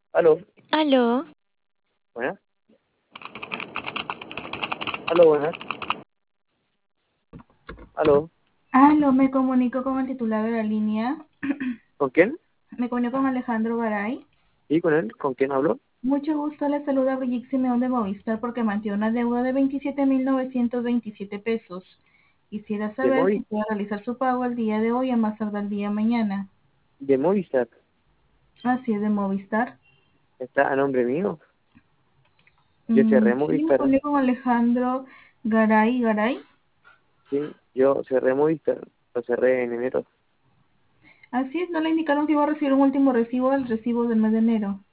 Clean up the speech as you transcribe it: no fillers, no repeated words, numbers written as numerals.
Aló, Aló, buenas. Aló, buenas. Aló, Aló, me comunico con el titular de la línea. ¿con quién? Me comunico con Alejandro Garay. ¿Y con él? ¿Con quién hablo? Mucho gusto, le saluda Brigitte Simeón de Movistar porque mantiene una deuda de 27.927 pesos. Quisiera De saber si Movi, puede realizar su pago el día de hoy a más tardar el día de mañana. de Movistar. Así es, de Movistar. Está a nombre mío. Yo cerré Sí, me Movistar. comunico con Alejandro Garay. Sí, yo cerré Movistar. Lo cerré en enero. Así es, no le indicaron que iba a recibir un último recibo, el recibo del mes de enero.